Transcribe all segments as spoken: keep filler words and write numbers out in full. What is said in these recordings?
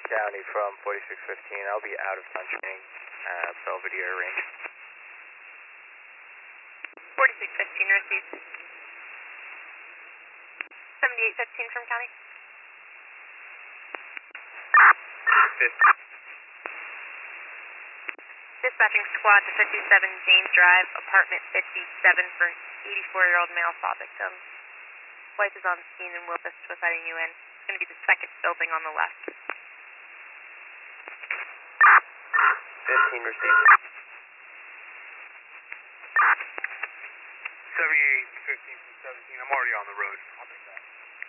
County from forty-six fifteen. I'll be out of functioning uh, Belvedere range. forty-six fifteen received. seventy-eight fifteen from County. fifty. Dispatching squad to fifty-seven James Drive, apartment fifty-seven for eighty-four-year-old male saw victim. Wife is on scene and will assist with letting you in. It's going to be the second building on the left. fifteen received. seventy-eight fifteen from seventeen. I'm already on the road. I'll take that.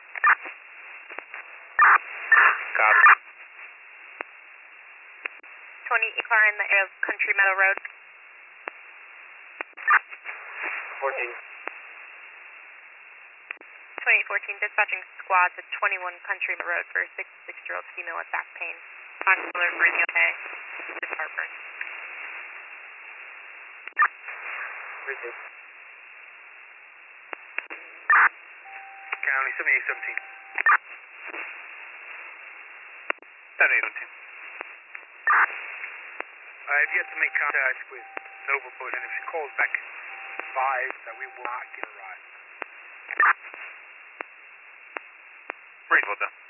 Copy. twenty car in the area of Country Meadow Road. fourteen. twenty fourteen dispatching squad to twenty-one Country Meadow Road for a sixty-six-year-old female with back pain. Consular breathing okay. Just heartburn. Received. County seventy-eight seventeen. seventy-eight seventeen. I've yet to make contact with Novaboat, and if she calls back, advise that we will not get a ride. Reasonable, though.